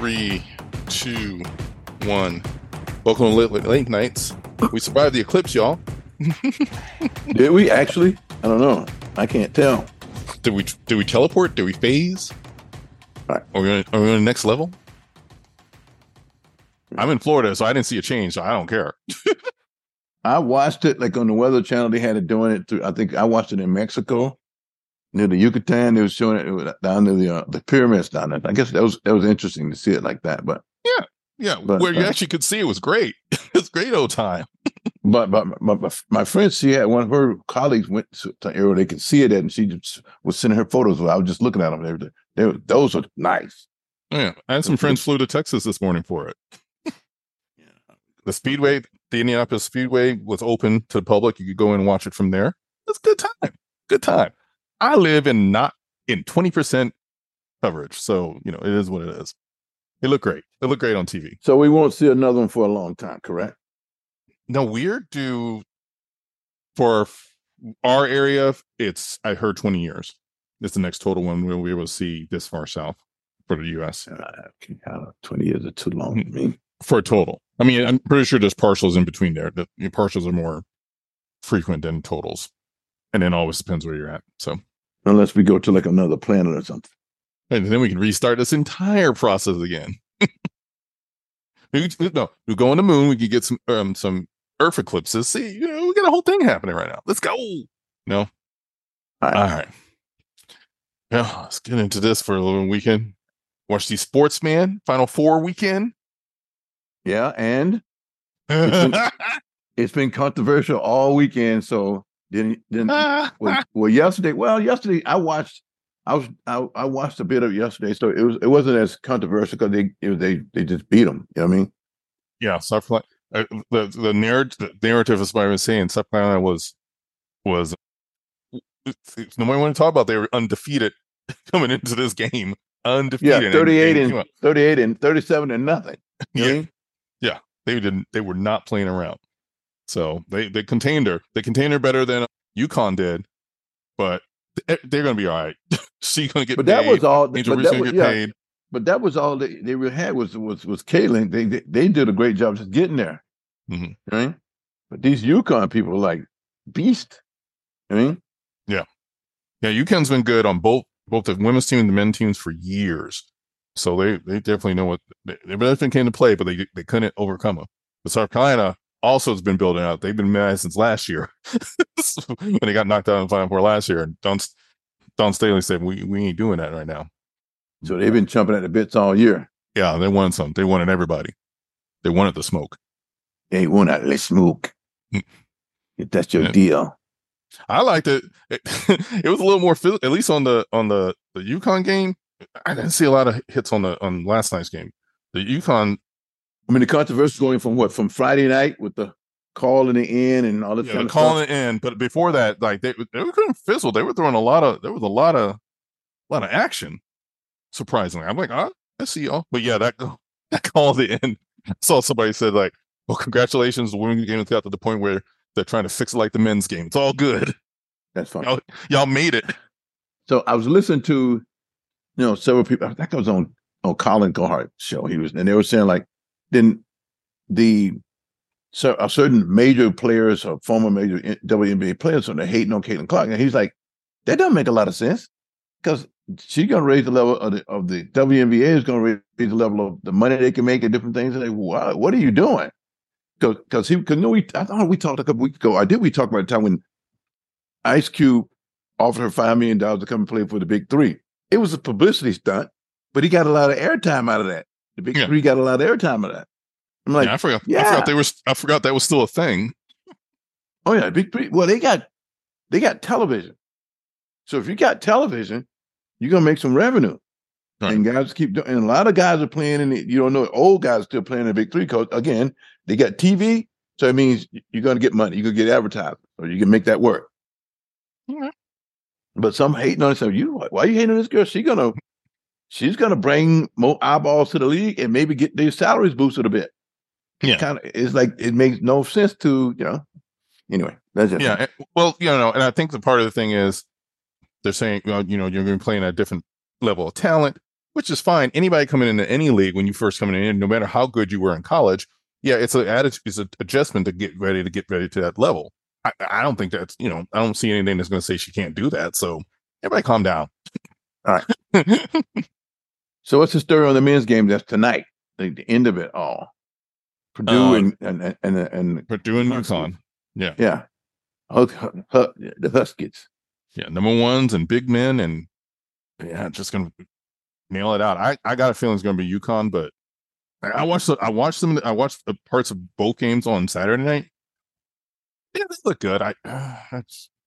3, 2, 1. Welcome to Late Nights. We survived the eclipse, y'all. Did we actually? I don't know. I can't tell. Did we teleport? Did we phase? Right. Are we on the next level? I'm in Florida, so I didn't see a change, so I don't care. I watched it like on the Weather Channel. They had it doing it through. I think I watched it in Mexico, near the Yucatan. They were showing it down to the pyramids down there. I guess that was interesting to see it like that. But yeah, but, where you actually could see it was great. It's great old time. But my friend, she had one of her colleagues went to area they could see it at, and she just was sending her photos. I was just looking at them. Those are nice. Yeah, I had some friends flew to Texas this morning for it. The Speedway, the Indianapolis Speedway was open to the public. You could go in and watch it from there. It's a good time. Good time. I live not in 20% coverage. So, it is what it is. It looked great. It looked great on TV. So we won't see another one for a long time, correct? No, for our area, I heard 20 years. It's the next total one we'll be able to see this far south for the U.S. 20 years are too long for me. For a total. I mean, I'm pretty sure there's partials in between there. The partials are more frequent than totals. And then always depends where you're at. So unless we go to like another planet or something. And then we can restart this entire process again. We go on the moon. We could get some Earth eclipses. See, we got a whole thing happening right now. Let's go. No? All right. Yeah, let's get into this for a little weekend. Watch these sports, man. Final Four weekend. Yeah, and it's been controversial all weekend. So yesterday I watched a bit of yesterday, so it wasn't as controversial because they just beat them. You know what I mean? Yeah, South Carolina. The narrative is what I was saying. South Carolina was nobody want to talk about. They were undefeated coming into this game. Undefeated. Yeah, 38 and 37 and nothing. You know what I mean? Yeah, they were not playing around. So they contained her. They contained her better than UConn did, but they're going to be all right. She's going to get paid. That was all. Angel Reese going to get paid. But that was all they really had was Kaylin. They did a great job just getting there. Mm-hmm. Right? But these UConn people are like beast. I mean, yeah. UConn's been good on both the women's team and the men's teams for years. So they definitely know what they definitely came to play, but they couldn't overcome them. But South Carolina also has been building out. They've been mad since last year when they got knocked out in the Final Four last year. And Don Staley said, we ain't doing that right now. So they've been jumping at the bits all year. Yeah, they wanted some. They wanted everybody. They wanted the smoke. They wanted the smoke. If that's your deal. I liked it. It was a little more physical, at least on the UConn game. I didn't see a lot of hits on last night's game. The UConn. I mean, the controversy going from Friday night with the call in the end and all this kind of stuff. Call in the end, but before that, like they were kind of fizzled. They were throwing there was a lot of action. Surprisingly, I'm like, I see y'all. But yeah, that call at the end. I saw somebody said like, "Well, congratulations, the women's game has got to the point where they're trying to fix it like the men's game. It's all good." That's fine. Y'all made it. So I was listening to, several people. I think I was on Colin Cowherd's show. And they were saying like, then a certain major players or former major WNBA players, so they're hating on Caitlin Clark, and he's like, that doesn't make a lot of sense because she's going to raise the level of the WNBA is going to raise the level of the money they can make and different things. And like, what are you doing? Because I thought we talked a couple weeks ago. We talked about the time when Ice Cube offered her $5 million to come and play for the Big Three. It was a publicity stunt, but he got a lot of airtime out of that. The Big Three got a lot of airtime out of that. I'm like, I forgot that was still a thing. Oh yeah, Big Three. Well, they got television. So if you got television, you're gonna make some revenue. Right. And guys keep doing. And a lot of guys are playing in it. You don't know, old guys still playing in the Big Three because again, they got TV. So it means you're gonna get money. You're gonna get advertising, or you can make that work. Mm-hmm. But some hating on it. So why are you hating on this girl? She's gonna bring more eyeballs to the league and maybe get their salaries boosted a bit. Yeah, it's like it makes no sense to Anyway, that's it. Yeah, well, and I think the part of the thing is they're saying, you're going to be playing at a different level of talent. which is fine. Anybody coming into any league when you first coming in, no matter how good you were in college, yeah, it's an attitude, it's an adjustment to get ready to that level. I don't think that's, I don't see anything that's going to say she can't do that. So everybody calm down. All right. So what's the story on the men's game that's tonight? The end of it all. Purdue and Purdue and UConn. Yeah. Yeah. The Huskies. Yeah. Number ones and big men, and just going to nail it out. I got a feeling it's going to be UConn, but I watched parts of both games on Saturday night. Yeah, they look good. I kind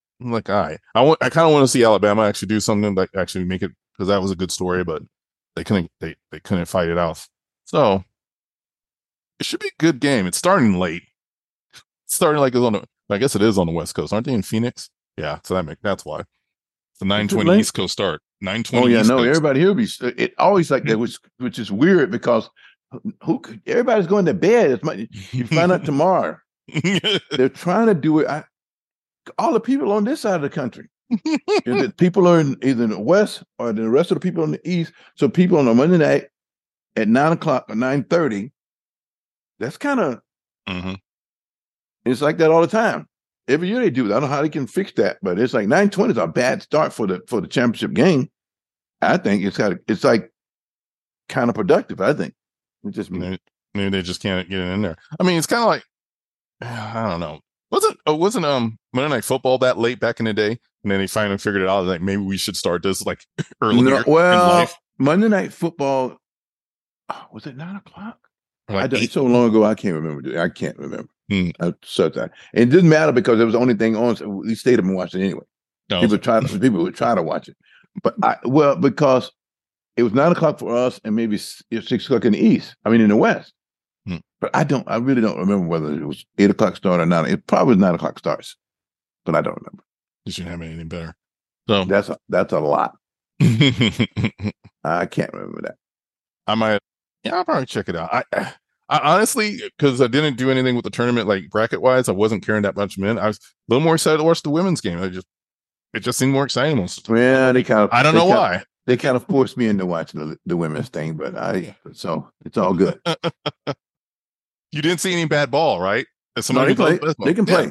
of want to see Alabama actually do something like actually make it, because that was a good story, but they couldn't fight it out. So it should be a good game. It's starting late. It's starting like I guess it is on the West Coast. Aren't they in Phoenix? Yeah, so that's why. It's the 9:20 East Coast start. 9:20. Oh yeah, East no, Coast. everybody here it always like that, which is weird because everybody's going to bed. You find out tomorrow. They're trying to do it. All the people on this side of the country. The people are either in the West or the rest of the people in the East. So people on a Monday night at 9:00 or 9:30. That's kind of. Mm-hmm. It's like that all the time. Every year they do it. I don't know how they can fix that, but it's like 9:20 is a bad start for the championship game. I think it's like kind of productive. I think it just maybe they just can't get it in there. I mean, it's kind of like, I don't know. Wasn't Monday Night Football that late back in the day? And then they finally figured it out. Like maybe we should start this like earlier. In life. Monday Night Football was it 9:00? Like it's so long ago, I can't remember. I can't remember. I searched that. And it didn't matter because it was the only thing on. So we stayed up and watched it anyway. No. People would try to watch it, but because it was 9:00 for us and maybe 6:00 in the East. I mean in the West. But I really don't remember whether it was 8:00 start or 9. It probably was 9:00 starts, but I don't remember. You shouldn't have anything better. So that's a lot. I can't remember that. I'll probably check it out. I honestly, because I didn't do anything with the tournament, like bracket wise, I wasn't caring that much. I was a little more excited to watch the women's game. It just seemed more exciting most of the time. Yeah, I don't know why. They kind of forced me into watching the women's thing, but so it's all good. You didn't see any bad ball, right? No, they can play.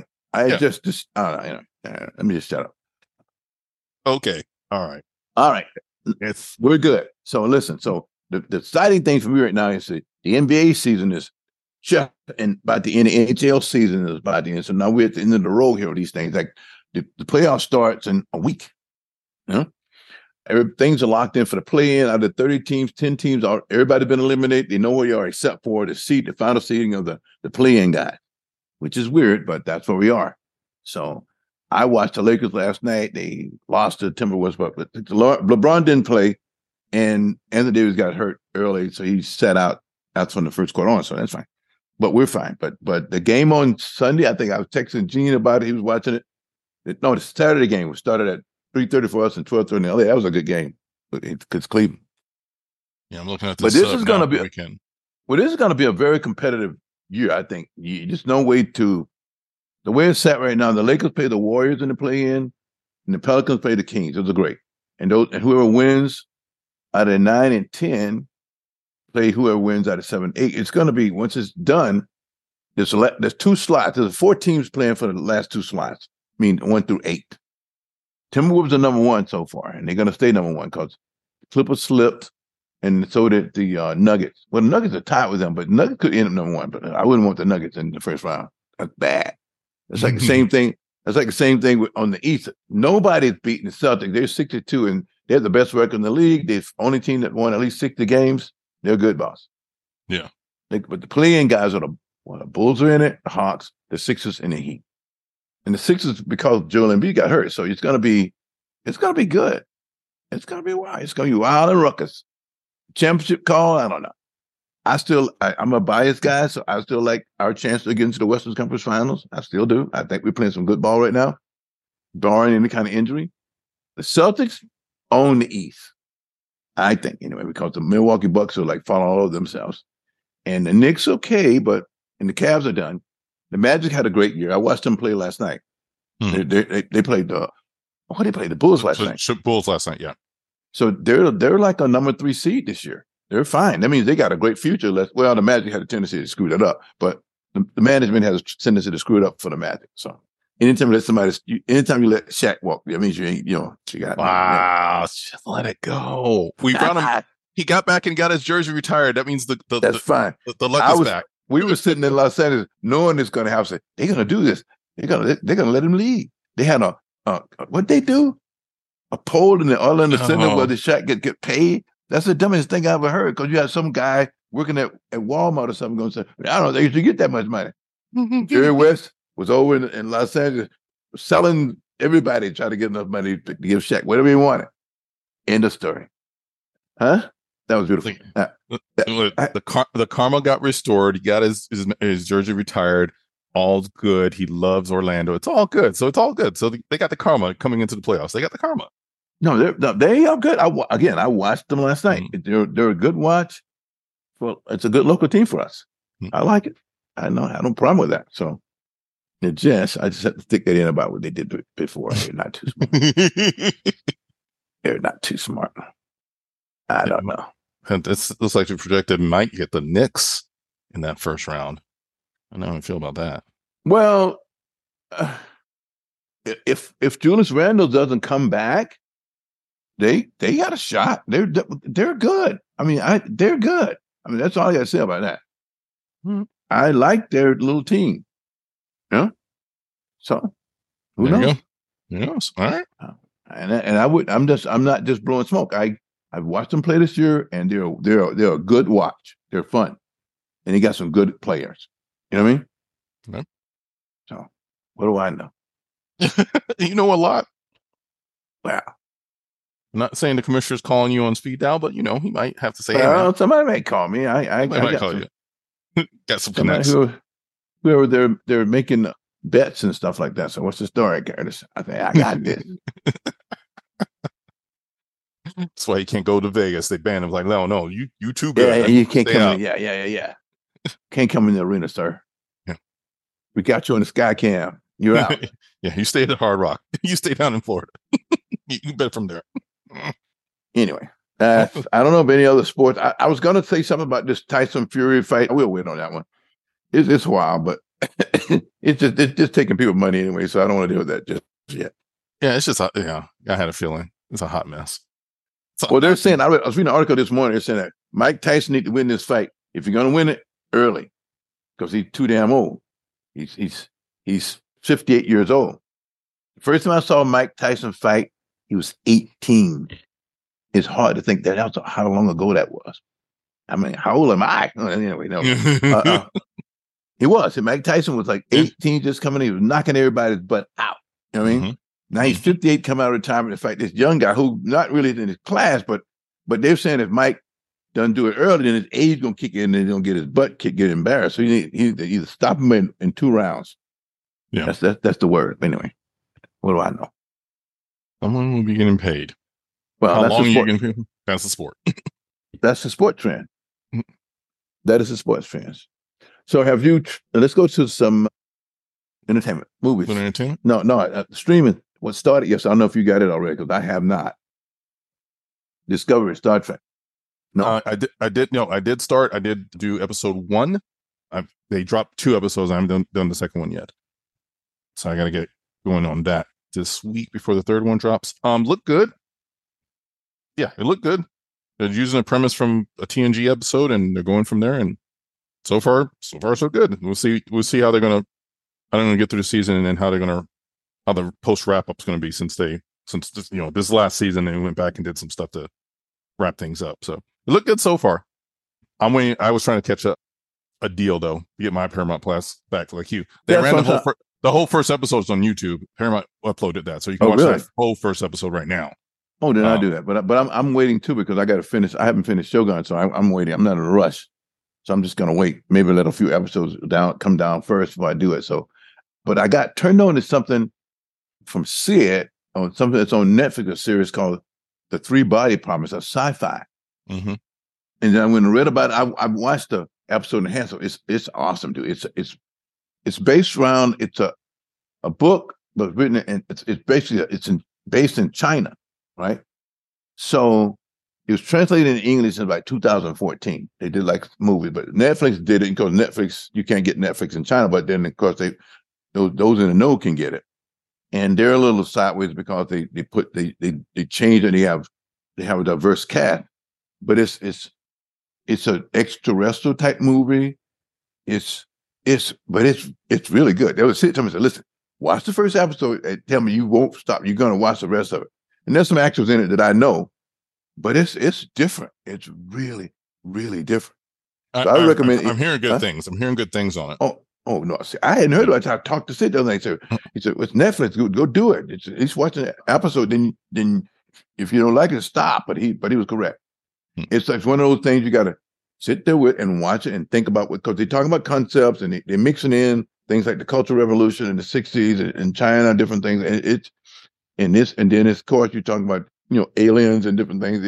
Let me just shut up. Okay. All right. We're good. So listen. So the exciting thing for me right now is the NBA season is just, and by the end, the NHL season is by the end. So now we're at the end of the road here with these things. Like the playoff starts in a week. Things are locked in for the play-in. Out of 30 teams, 10 teams, everybody's been eliminated. They know where you are except for the final seeding of the play-in guy, which is weird, but that's where we are. So I watched the Lakers last night. They lost to Timberwolves, but LeBron didn't play, and Anthony Davis got hurt early, so he sat out. That's when the first quarter on, so that's fine. But we're fine. But the game on Sunday, I think I was texting Gene about it. He was watching it. No, the Saturday game was started at 3:30 for us and 12:30 in LA. That was a good game. It's Cleveland. Yeah, I'm looking at this. But this is going to be weekend. Well, this is going to be a very competitive year. I think just no way to. The way it's set right now, the Lakers play the Warriors in the play-in, and the Pelicans play the Kings. Those are great, and whoever wins out of 9 and 10 play whoever wins out of 7, 8. It's going to be once it's done. There's 2 slots. There's 4 teams playing for the last 2 slots. I mean 1 through 8. Timberwolves are number 1 so far, and they're going to stay number 1 because the Clippers slipped, and so did the Nuggets. Well, the Nuggets are tied with them, but Nuggets could end up number 1. But I wouldn't want the Nuggets in the first round. That's bad. It's like the same thing. It's like the same thing on the East. Nobody's beating the Celtics. They're 62, and they're the best record in the league. They're the only team that won at least 60 games. They're good, boss. Yeah. But the play-in guys are the Bulls are in it, the Hawks, the Sixers, and the Heat. And the Sixers, because Joel Embiid got hurt, so it's gonna be good. It's gonna be wild. It's gonna be wild and ruckus. Championship call, I don't know. I'm a biased guy, so I still like our chance to get into the Western Conference Finals. I still do. I think we're playing some good ball right now, barring any kind of injury. The Celtics own the East, I think, anyway, because the Milwaukee Bucks are like falling all over themselves. And the Knicks, okay, and the Cavs are done. The Magic had a great year. I watched them play last night. They played they played the Bulls last night. Bulls last night, yeah. So they're like a number 3 seed this year. They're fine. That means they got a great future. Well, the Magic had a tendency to screw that up, but the management has a tendency to screw it up for the Magic. So anytime you let Shaq walk, that means you ain't, you got. Wow, just let it go. We brought him. He got back and got his jersey retired. That means that's fine. The luck is back. We were sitting in Los Angeles knowing it's going to happen. They're going to do this. They're going to let him lead. They had what'd they do? A poll in the Orlando Center where the Shaq get paid. That's the dumbest thing I ever heard, because you had some guy working at Walmart or something going to say, I don't know, they used to get that much money. Jerry West was over in Los Angeles selling everybody, trying to get enough money to give Shaq whatever he wanted. End of story. Huh? That was beautiful. The karma got restored. He got his jersey retired. All's good. He loves Orlando. It's all good. So it's all good. So they got the karma coming into the playoffs. They got the karma. No, they are good. I watched them last night. They're a good watch. Well, it's a good local team for us. I like it. I know. I have no problem with that. So I just have to stick that in about what they did before. They're not too smart. They're not too smart. I don't know. And this looks like the projected might get the Knicks in that first round. I know how I feel about that. Well, if Julius Randle doesn't come back, they got a shot. They're good. I mean, they're good. I mean, that's all I got to say about that. I like their little team. Yeah. So who knows? Yes. All right. I'm not just blowing smoke. I've watched them play this year, and they're a good watch. They're fun, and they got some good players. You know what I mean? Okay. So what do I know? You know a lot. Wow. I'm not saying the commissioner's calling you on speed dial, but he might have to say, somebody may call me. I might call you. Got some connects. Whoever they're making bets and stuff like that. So what's the story, Curtis? I think I got this. That's why you can't go to Vegas. They banned him. Like, no, you too good. Yeah, you can't come in. Yeah. Can't come in the arena, sir. Yeah. We got you on the Sky Cam. You're out. Yeah, you stay at Hard Rock. You stay down in Florida. You bet from there. Anyway, I don't know of any other sports. I was going to say something about this Tyson Fury fight. I will wait on that one. It's wild, but it's just taking people money anyway, so I don't want to deal with that just yet. Yeah, it's just I had a feeling it's a hot mess. Well, they're saying, I was reading an article this morning. They're saying that Mike Tyson needs to win this fight if you're going to win it early, because he's too damn old. He's 58 years old. The first time I saw Mike Tyson fight, he was 18. It's hard to think that's how long ago that was. I mean, how old am I? Anyway, no. He was. Mike Tyson was like 18, just coming in. He was knocking everybody's butt out. You know what I mean? Now he's 58, coming out of retirement to fight this young guy who not really in his class, but they're saying if Mike doesn't do it early, then his age gonna kick in and he's gonna get his butt kicked, get embarrassed. So he either stop him in 2 rounds. Yeah, that's the word. Anyway, what do I know? Someone will be getting paid. Well, how long are you getting paid? That's the sport. That's the sport trend. That is the sports trends. So have you? Let's go to some entertainment movies. Entertainment? No, streaming. What started? Yes, I don't know if you got it already, because I have not. Discovery, Star Trek. No, I did start. I did do episode 1. They dropped 2 episodes. I haven't done the second one yet, so I got to get going on that this week before the third one drops. Look good. Yeah, it looked good. They're using a premise from a TNG episode, and they're going from there. And so far, so good. We'll see how they're gonna get through the season, and then how the post wrap up's gonna be, since this last season they went back and did some stuff to wrap things up. So it looked good so far. I'm waiting. I was trying to catch a deal though, to get my Paramount Plus back like you. They ran the whole first episode's on YouTube. Paramount uploaded that, so you can watch that whole first episode right now. Oh, then I do that, but I'm waiting too, because I got to finish. I haven't finished Shogun, so I'm waiting. I'm not in a rush, so I'm just gonna wait. Maybe let a few episodes come down first before I do it. So, but I got turned on to something from Sid, on something that's on Netflix, a series called The 3 Body Promise, of sci-fi. Mm-hmm. And then when I read about it, I watched the episode and a half. So it's awesome, dude. It's based around, it's a book, but written, and it's basically based in China, right? So it was translated in English in like 2014. They did like movies, but Netflix did it because Netflix, you can't get Netflix in China, but then of course those in the know can get it. And they're a little sideways because they change and they have a diverse cast, but it's an extraterrestrial type movie. It's really good. They would sit to me and say, listen, watch the first episode and tell me you won't stop. You're going to watch the rest of it. And there's some actors in it that I know, but it's different. It's really, really different. So I recommend it. I'm hearing good things. I'm hearing good things on it. Oh no! See, I hadn't heard of it. I talked to Sid the other night. He said, "It's Netflix. Go do it. He's watching the episode. Then if you don't like it, stop." But he was correct. It's like one of those things you got to sit there with and watch it and think about what, because they're talking about concepts and they're mixing in things like the Cultural Revolution in the '60s and China, different things. And then of course you're talking about aliens and different things.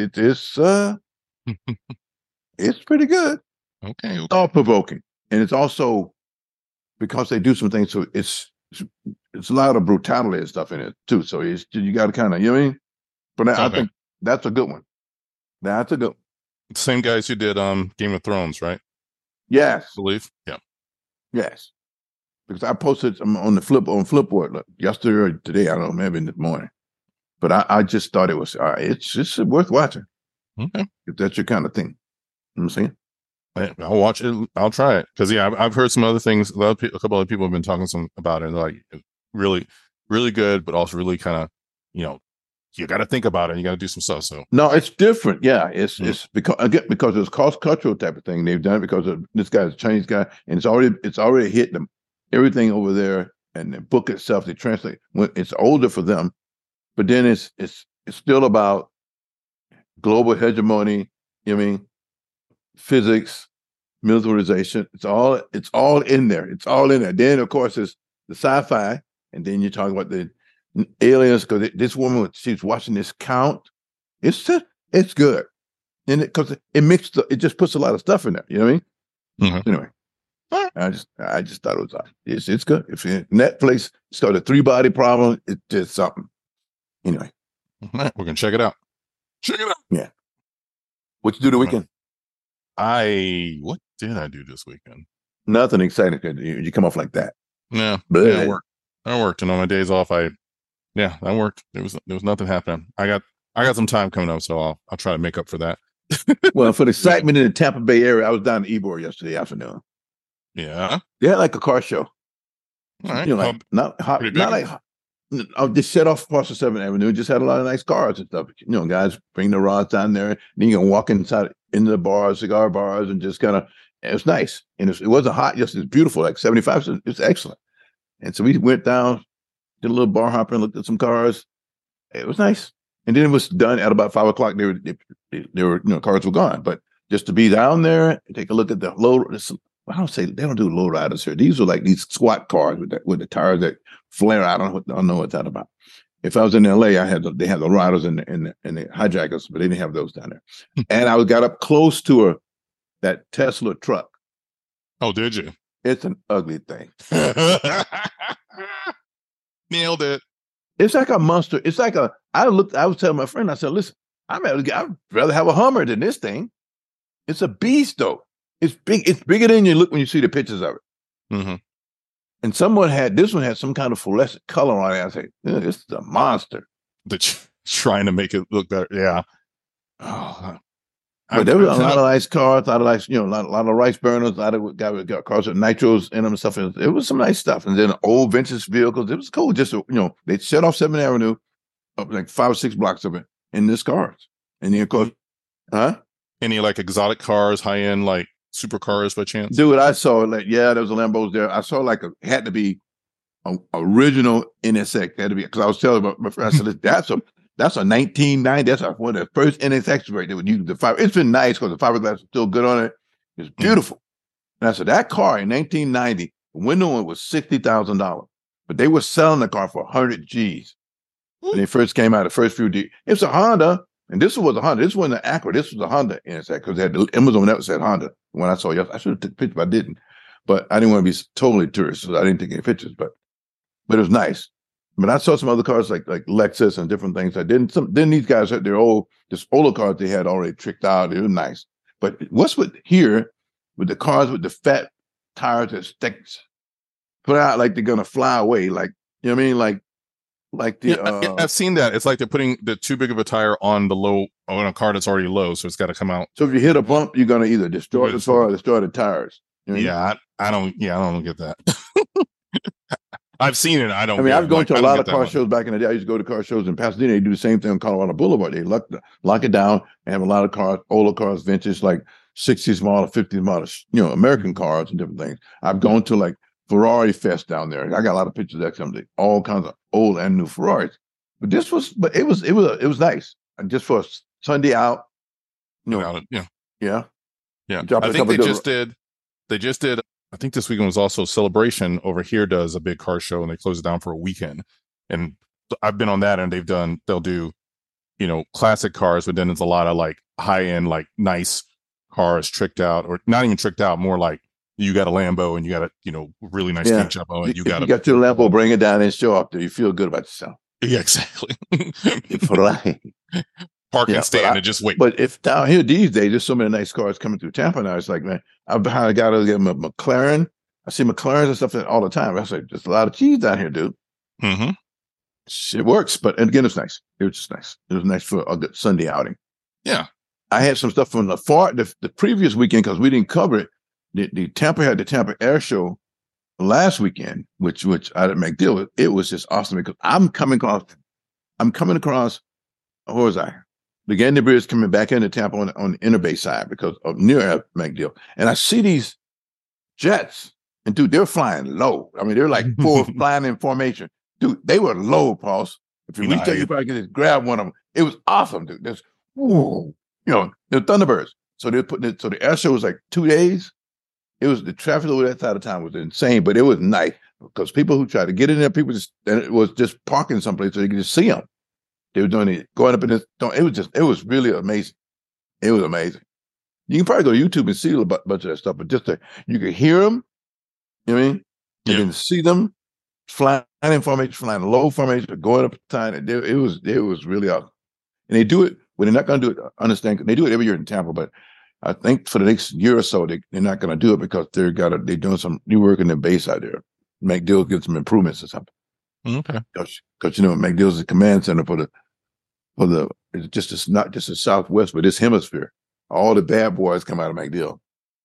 It's pretty good. Okay. Thought provoking, and it's also because they do some things. So it's a lot of brutality and stuff in it too. So you got to kind of, you know what I mean? But I think that's a good one. That's a good one. Same guys who did Game of Thrones, right? Yes. I believe. Yeah. Yes. Because I posted on Flipboard yesterday or today. I don't know, maybe this morning. But I just thought it was it's worth watching. Okay. If that's your kind of thing. You know what I'm saying? I'll watch it. I'll try it because I've heard some other things. A couple other people have been talking about it. And like really, really good, but also really kind of you got to think about it. You got to do some stuff. So no, it's different. Yeah, it's because it's cross-cultural type of thing. They've done it because this guy's a Chinese guy, and it's already hit them. Everything over there, and the book itself they translate. It's older for them, but then it's still about global hegemony. You know what I mean? Physics, militarization. It's all in there. It's all in there. Then of course it's the sci-fi, and then you're talking about the aliens, because this woman, she's watching this count. It's good, and because it just puts a lot of stuff in there. You know what I mean? Mm-hmm. Anyway, I just thought it was it's good. If Netflix, it's got a 3-body problem. It did something. Anyway, all right, we're gonna check it out. Check it out. Yeah. What you do the weekend? What did I do this weekend? Nothing exciting. You come off like that. Yeah, I worked, and on my days off, I worked. There was nothing happening. I got some time coming up, so I'll try to make up for that. Well, for the excitement in the Tampa Bay area, I was down in Ybor yesterday afternoon. Yeah, they had like a car show. All right, not like I just set off across the 7th Avenue. Just had a lot of nice cars and stuff. Guys bring the rods down there. Then you can walk into the bars, cigar bars, and just kind of. It was nice, and it wasn't hot. Just it's beautiful, like 75. So it's excellent. And so we went down, did a little bar hopping, looked at some cars. It was nice. And then it was done at about 5 o'clock. They were cars were gone. But just to be down there and take a look at the low. I don't say they don't do low riders here. These are like these squat cars with the tires that flare. I don't know what that's about. If I was in LA, they had the riders and the hijackers, but they didn't have those down there. And I got up close to that Tesla truck. Oh, did you? It's an ugly thing. Nailed it. It's like a monster. It's like I was telling my friend, I said, listen, I'd rather have a Hummer than this thing. It's a beast, though. It's big. It's bigger than you look when you see the pictures of it. Mm-hmm. And this one had some kind of fluorescent color on it. I say, this is a monster. Trying to make it look better. Yeah. Oh, but there was a lot of nice cars, a lot of nice, a lot of rice burners, a lot of got cars with nitros in them and stuff. It was some nice stuff. And then old vintage vehicles. It was cool. Just they set off 7th Avenue, up like 5 or 6 blocks of it in this cars. And then of course, any like exotic cars, high end like supercars by chance? Dude, I saw there was a Lambos there. I saw it had to be an original NSX. Had to be, because I was telling my friend, I said, that's a 1990. That's one of the first NSX right there would use the fiber. It's been nice because the fiberglass is still good on it. It's beautiful. And I said, that car in 1990, the window one was $60,000, but they were selling the car for 100 G's when they first came out. The first few G's. It's a Honda, and this was a Honda. This wasn't an Acura. This was a Honda NSX because they had the Amazon that said Honda. When I saw it, I should have took a picture, but I didn't. But I didn't want to be totally tourist, so I didn't take any pictures. But it was nice. But I saw some other cars like Lexus and different things. I didn't. Then these guys had their this older cars they had already tricked out. It was nice. But what's with here with the cars with the fat tires that sticks put out like they're gonna fly away? Like you know what I mean? Like the yeah, I've seen that. It's like they're putting the too big of a tire on a car that's already low, so it's got to come out. So if you hit a bump, you're gonna either destroy the car or destroy the tires. You know yeah, I don't get that. I've seen it. I don't. I mean, I've gone to a lot of car shows back in the day. I used to go to car shows in Pasadena. They do the same thing on Colorado Boulevard. They lock it down and have a lot of cars, older cars, vintage, like 60s model, 50s model, American cars and different things. I've gone to like Ferrari Fest down there. I got a lot of pictures of that someday. All kinds of old and new Ferraris. But it was nice. And just for a Sunday out, yeah. Yeah. I think they just did. I think this weekend was also Celebration over here does a big car show and they close it down for a weekend. And I've been on that and they'll do, classic cars, but then there's a lot of like high end, like nice cars tricked out or not even tricked out, more like you got a Lambo and you got a, really nice paint job on it. You got your Lambo, bring it down and show up there. You feel good about yourself. Yeah, exactly. Park and stand and just wait. But if down here these days, there's so many nice cars coming through Tampa now. It's like, man, I've behind a guy to get a McLaren. I see McLarens and stuff all the time. I say, there's a lot of cheese down here, dude. Mm-hmm. It works, but again, it's nice. It was just nice. It was nice for a good Sunday outing. Yeah. I had some stuff from the previous weekend because we didn't cover it. The Tampa had the Tampa Air Show last weekend, which I didn't make deal with. It was just awesome because I'm coming across, where was I? The Gander Bridge coming back into Tampa on the Interbay side because of near MacDill. And I see these jets, and dude, they're flying low. I mean, they're like flying in formation. Dude, they were low, Pauls. If you reach out, you probably can just grab one of them. It was awesome, dude. There's, they're Thunderbirds. So they're putting it, so the air show was like 2 days. It was the traffic over that side of town was insane, but it was nice because people who tried to get in there, it was just parking someplace so they could just see them. They were doing it, going up in this. It was really amazing. It was amazing. You can probably go to YouTube and see a bunch of that stuff, but you could hear them, you know what I mean? You can see them flying in formation, flying low formation, but going up the time. It was really awesome. And they do it when they're not going to do it. Understand? They do it every year in Tampa, but I think for the next year or so, they're not going to do it because they're doing some new work in their base out there. MacDill get some improvements or something. Okay. Because MacDill is a command center for it's not just the Southwest, but this hemisphere. All the bad boys come out of MacDill.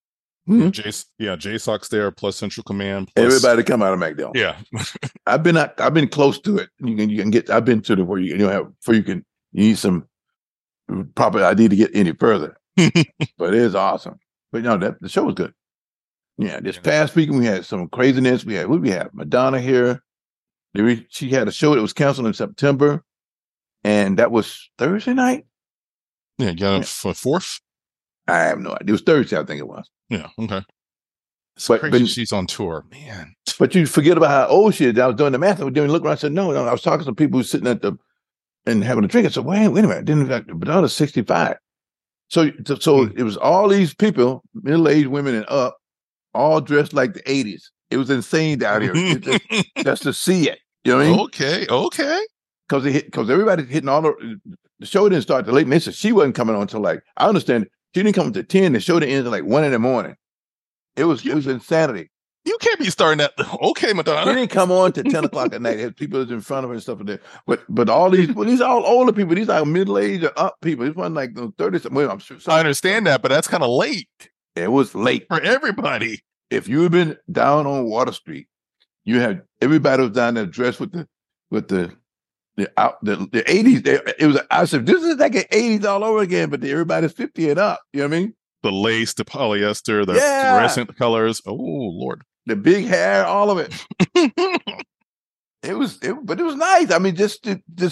JSOC's there, plus Central Command. Plus... Everybody come out of MacDill. Yeah. I've been close to it. You can get. I've been to where you need some proper ID to get any further. But it is awesome. But the show was good. Yeah, this past weekend we had some craziness. We had Madonna here. She had a show that was canceled in September, and that was Thursday night. Yeah, got it for 4th. I have no idea. It was Thursday, I think it was. Yeah, okay. But she's on tour, man. But you forget about how old she is. I was doing the math. I was doing look around. I said, no. I was talking to some people who sitting and having a drink. I said, wait a minute. Madonna's 65. So it was all these people, middle-aged women and up, all dressed like the 80s. It was insane down here just to see it. You know what I mean? Okay. Because everybody's hitting all the show didn't start till late. And they said she wasn't coming on until I understand. She didn't come until 10. The show didn't end until 1 a.m. It was insanity. You can't be starting that. Okay, Madonna. She didn't come on till 10 o'clock at night. Had people in front of her and stuff like that. But all these are all older people. These are middle-aged or up people. It wasn't like 30. Well, I'm sure. I understand that, but that's kind of late. It was late for everybody. If you had been down on Water Street, you had everybody was down there dressed with the 80s. It was. I said, this is like an 80s all over again, but everybody's 50 and up. You know what I mean? The lace, the polyester, the fluorescent colors. Oh Lord, the big hair, all of it. But it was nice. I mean, it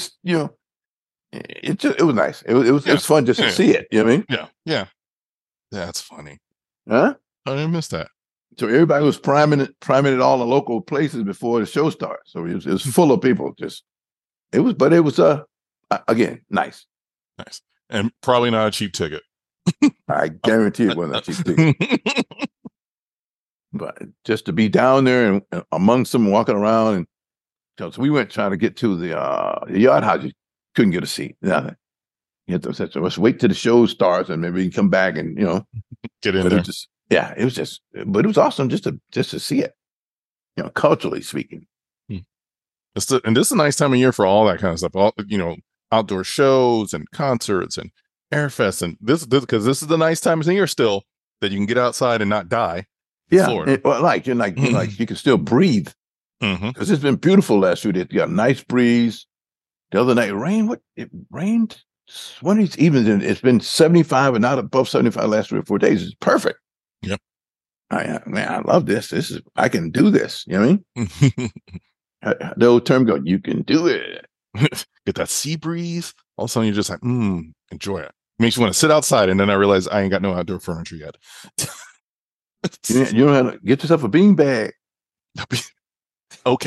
was nice. It was fun just to see it. You know what I mean? Yeah. That's funny. Huh? I didn't miss that. So everybody was priming it all the local places before the show started. So it was full of people. It was again nice. Nice. And probably not a cheap ticket. I guarantee it wasn't a cheap ticket. But just to be down there and amongst them walking around, and because we went trying to get to the yard house. You couldn't get a seat. Nothing. You have to say, so let's wait till the show starts and maybe you can come back and Get in but there. it was just, but it was awesome just to see it, culturally speaking. And this is a nice time of year for all that kind of stuff. All outdoor shows and concerts and airfest, and this because this is the nice time of the year still that you can get outside and not die. Yeah, you can still breathe because it's been beautiful last few days. You got a nice breeze. The other night, it rained. One of these evenings, it's been 75 and not above 75 last 3 or 4 days. It's perfect. Yep. I love this. I can do this. You know what I mean? The old term you can do it. Get that sea breeze. All of a sudden you're just like, enjoy it. Makes you want to sit outside. And then I realize I ain't got no outdoor furniture yet. You don't have to get yourself a bean bag. Okay.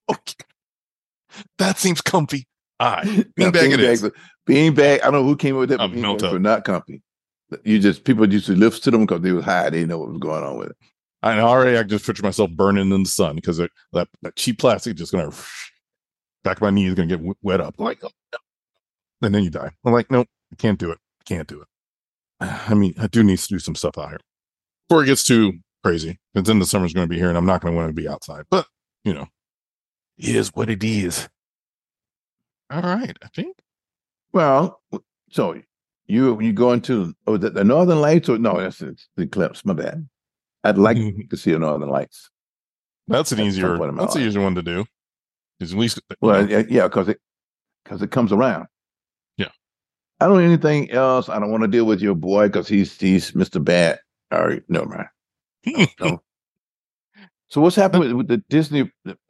That seems comfy. Bean bag it is. Bean bag. I don't know who came up with that. Bean bags were not comfy. People used to lift to them because they was high. They didn't know what was going on with it. I can just picture myself burning in the sun because that cheap plastic just gonna back of my knee is gonna get wet up. Like, oh, no. And then you die. I'm like, nope, I can't do it. I mean, I do need to do some stuff out here before it gets too crazy. Because then the summer's going to be here, and I'm not going to want to be outside. But it is what it is. All right, I think. Well, so you going to the Northern Lights or no? That's the eclipse. My bad. I'd like to see the Northern Lights. That's an easier one to do. At least, yeah, because it comes around. Yeah, I don't know anything else. I don't want to deal with your boy because he's Mr. Bad. All right, no man. No. So what's happened with the Disney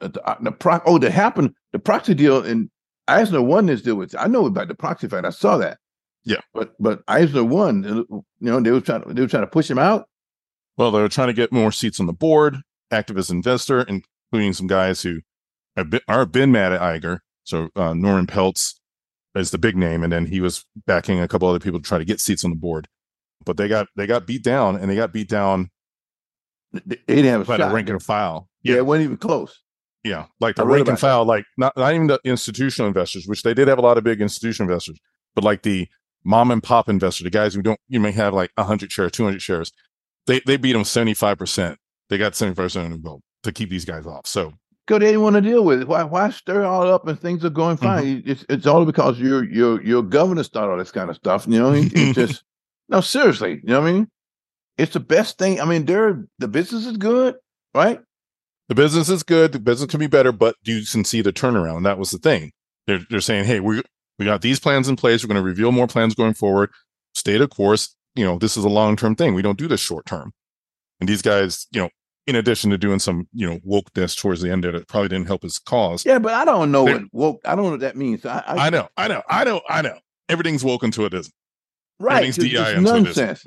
the proxy deal? And Eisner won this deal with. I know about the proxy fight. I saw that. Yeah, but Eisner won. They were trying to push him out. Well, they were trying to get more seats on the board, activist investor, including some guys who have been mad at Iger. So Norman Peltz is the big name, and then he was backing a couple other people to try to get seats on the board. But they got beat down, and they got beat down. They didn't have a by shot. the rank and file. Yeah, it wasn't even close. Yeah, like the rank and file, like not even the institutional investors, which they did have a lot of big institutional investors, but like the mom and pop investor, the guys who you may have like 100 shares, 200 shares, they beat them 75%. They got 75% of the vote to keep these guys off. So because they didn't want to deal with it. Why stir all up and things are going fine? It's all because your governor started all this kind of stuff. It just no, seriously. You know what I mean? It's the best thing. I mean, the business is good, right? The business is good. The business can be better, but you can see the turnaround. That was the thing. They're saying, hey, we got these plans in place. We're going to reveal more plans going forward. Stay the course. This is a long-term thing. We don't do this short-term. And these guys, in addition to doing some, wokeness towards the end of it, probably didn't help his cause. Yeah, but I don't know what woke. I don't know what that means. I know. Everything's woke until it isn't. Right, it's nonsense.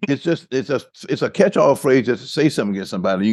It's a catch-all phrase just to say something against somebody.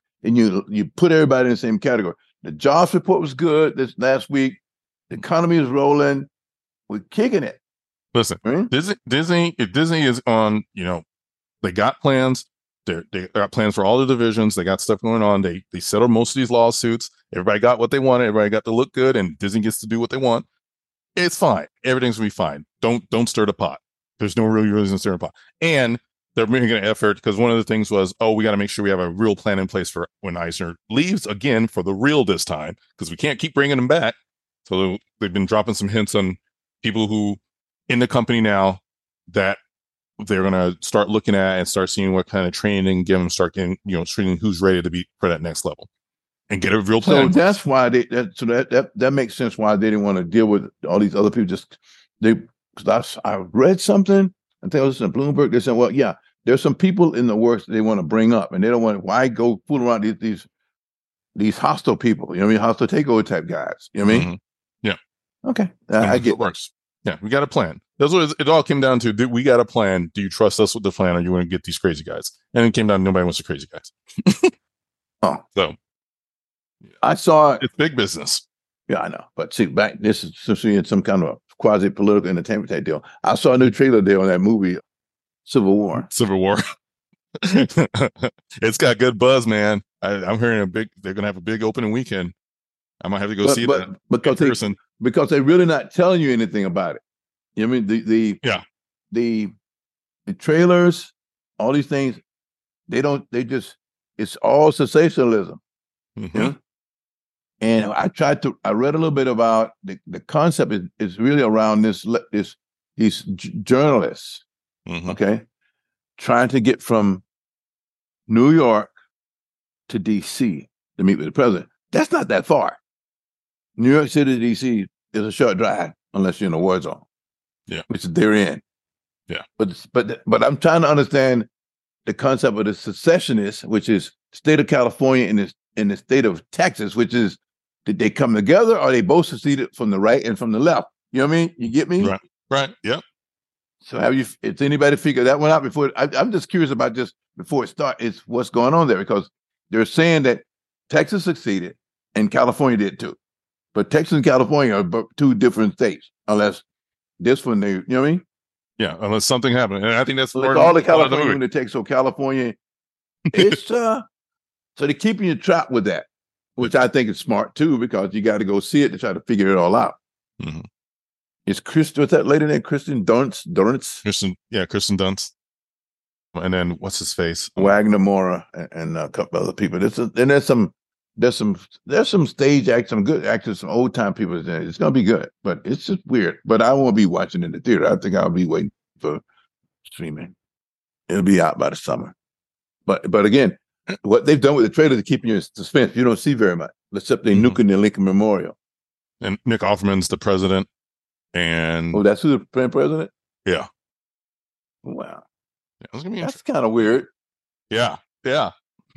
You put everybody in the same category. The jobs report was good this last week. The economy is rolling. We're kicking it. Listen, right? Disney is on. They got plans. They got plans for all the divisions. They got stuff going on. They settled most of these lawsuits. Everybody got what they wanted. Everybody got to look good, and Disney gets to do what they want. It's fine. Everything's gonna be fine. Don't stir the pot. There's no real reason to stir the pot. And they're making an effort because one of the things was, we got to make sure we have a real plan in place for when Eisner leaves again for the real this time because we can't keep bringing him back. So they've been dropping some hints on people who in the company now that they're going to start looking at and start seeing what kind of training give them, start getting, training who's ready to be for that next level and get a real plan. So that's why that makes sense why they didn't want to deal with all these other people. Because I read something, I think it was in Bloomberg. They said, well, yeah, there's some people in the works that they want to bring up, and they don't want. Why go fool around these hostile people? Hostile takeover type guys. You know what I mean? Yeah. Okay, I get it. Works. Yeah, we got a plan. That's what it all came down to. We got a plan. Do you trust us with the plan, or you want to get these crazy guys? And it came down to nobody wants the crazy guys. So I saw it. It's big business. Yeah, I know. But see, this is some kind of quasi-political entertainment type deal. I saw a new trailer there on that movie, Civil War. It's got good buzz, man. I'm hearing they're going to have a big opening weekend. I might have to go see that because they're really not telling you anything about it. You know what I mean? The trailers, all these things, it's all sensationalism. Mm-hmm. You know? And I read a little bit about the concept is really around these journalists, Mm-hmm. okay, trying to get from New York to DC to meet with the president. That's not that far. New York City to DC is a short drive unless you're in a war zone. Yeah. Which they're in. Yeah. But I'm trying to understand the concept of the secessionists, which is state of California and the state of Texas, which is, did they come together or are they both seceded from the right and from the left? You know what I mean? You get me? Right. Yep. So has anybody figured that one out before? I'm just curious about just before it starts, it's what's going on there, because they're saying that Texas succeeded and California did too. But Texas and California are two different states, unless this one, you know what I mean? Yeah, unless something happened. And I think that's part all the California women that take. So California, it's so they're keeping you trapped with that, which I think is smart too, because you got to go see it to try to figure it all out. Mm-hmm. Is what's that lady named Kristen Dunst? Kristen Dunst. And then what's his face? Wagner Moura and a couple other people. There's some stage acts, some good actors, some old time people. It's gonna be good, but it's just weird. But I won't be watching in the theater. I think I'll be waiting for streaming. It'll be out by the summer. But again, what they've done with the trailer is keeping you in suspense. You don't see very much, except they nuking the Lincoln Memorial. And Nick Offerman's the president. And that's who the president? Yeah. Wow. Yeah, that's kind of weird. Yeah. That's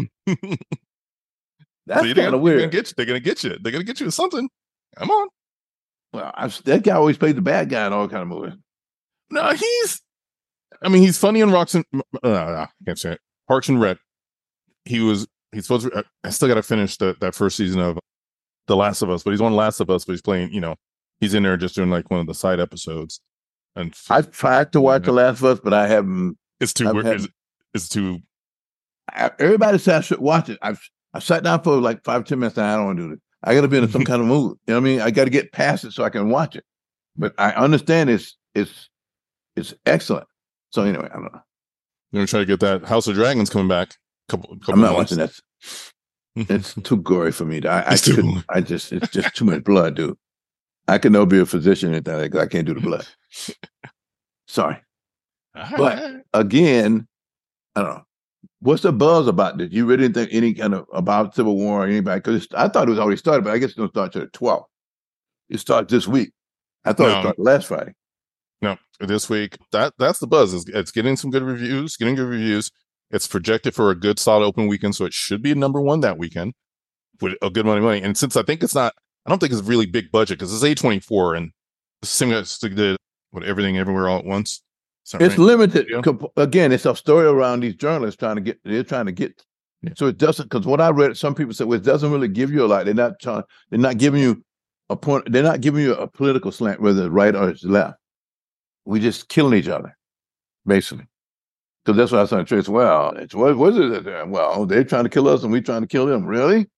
kind of weird. They're gonna get you. They're gonna get you with something. Come on. Well, that guy always played the bad guy in all kind of movies. No, he's funny in Parks and I can't say it. Parks and Rec. He's supposed to. I still got to finish that first season of The Last of Us, but he's on Last of Us, but he's playing. He's in there just doing like one of the side episodes. And I've tried to watch The Last of Us, but I haven't. It's too weird. It's too. Everybody says I should watch it. I've sat down for like 5-10 minutes and I don't want to do it. I got to be in some kind of mood. You know what I mean? I got to get past it so I can watch it. But I understand it's excellent. So anyway, I don't know. I'm gonna try to get that House of Dragons coming back. I'm not watching that. It's too gory for me. It's just too much blood, dude. I can never be a physician and that. I can't do the blood. Sorry. But again, I don't know. What's the buzz about this? You really didn't think any kind of about Civil War or anybody? Because I thought it was already started, but I guess it's going to start to the 12th. It starts this week. I thought it started last Friday. No, this week. That's the buzz. It's getting some good reviews. It's projected for a good solid open weekend, so it should be number one that weekend with a good money. And since I think it's not, I don't think it's really big budget because it's A24 and the same as did Everything Everywhere All at Once. It's limited. Again, it's a story around these journalists trying to get. Yeah. So it doesn't, because what I read, some people said, well, it doesn't really give you a lot. They're not giving you a point. They're not giving you a political slant, whether it's right or it's left. We just killing each other, basically. Because that's what I was trying to trace. Well, what is it? Well, they're trying to kill us and we're trying to kill them. Really?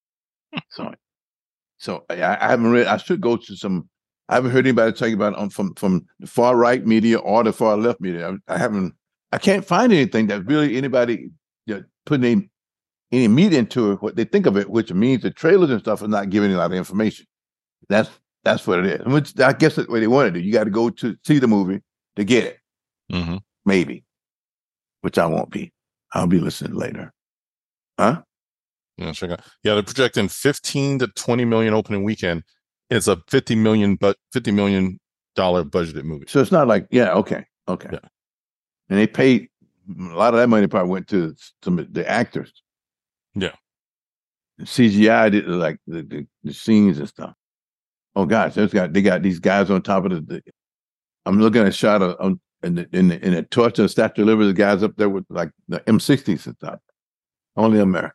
So I haven't read. I should go to some. I haven't heard anybody talking about it from the far right media or the far left media. I can't find anything that really anybody putting any meat into it, what they think of it, which means the trailers and stuff are not giving a lot of information. That's what it is. Which I guess that's what they want to do. You got to go to see the movie to get it. Mm-hmm. Maybe, which I won't be. I'll be listening later. Huh? Yeah, check out. Yeah, they're projecting 15 to 20 million opening weekend. It's a $50 million budgeted movie. So it's not like, okay. Yeah. And they paid a lot of that money. Probably went to some of the actors. Yeah, CGI did like the scenes and stuff. Oh gosh, they got these guys on top of the. I'm looking at a shot of in the torch of the Statue of Liberty. The guys up there with like the M60s and stuff. Only America.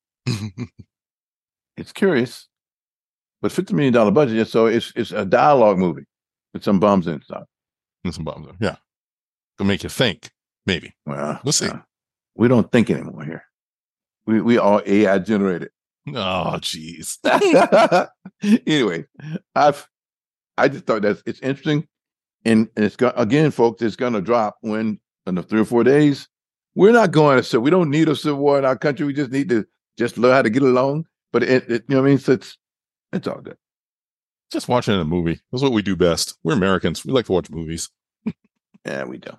It's curious. But $50 million budget, so it's a dialogue movie with some bombs and stuff. And some bombs, yeah. It'll make you think, maybe. Well, we'll see. We don't think anymore here. We all AI generated. Oh, jeez. Anyway, I just thought it's interesting, and it's again, folks, it's going to drop when in the 3 or 4 days. We're not going to so we don't need a civil war in our country. We just need to just learn how to get along. But it you know what I mean? So it's all good. Just watching a movie. That's what we do best. We're Americans. We like to watch movies. Yeah, we do.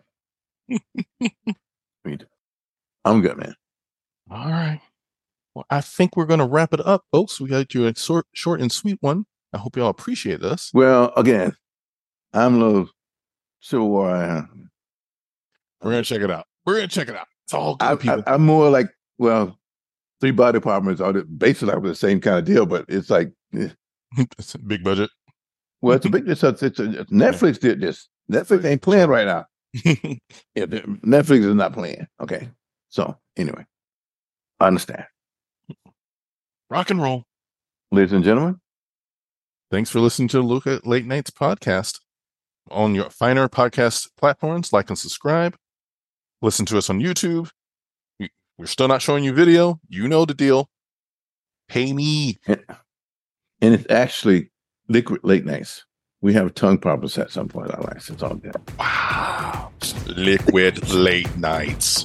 We do. I'm good, man. All right. Well, I think we're going to wrap it up, folks. We got you a short and sweet one. I hope y'all appreciate this. Well, again, I'm a little Civil War. We're going to check it out. It's all good, people. I'm more like, well, 3 body departments are basically the same kind of deal, but it's like it's a big budget. Well, it's a big. Netflix did this. Netflix ain't playing right now. Netflix is not playing. Okay, so anyway, I understand. Rock and roll, ladies and gentlemen. Thanks for listening to Luca Late Nights podcast on your finer podcast platforms. Like and subscribe. Listen to us on YouTube. We're still not showing you video. You know the deal. Pay me. And it's actually Liquid Late Nights. We have tongue problems at some point in our lives. It's all good. Wow. Liquid Late Nights.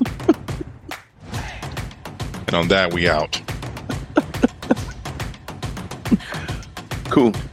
And on that, we out. Cool.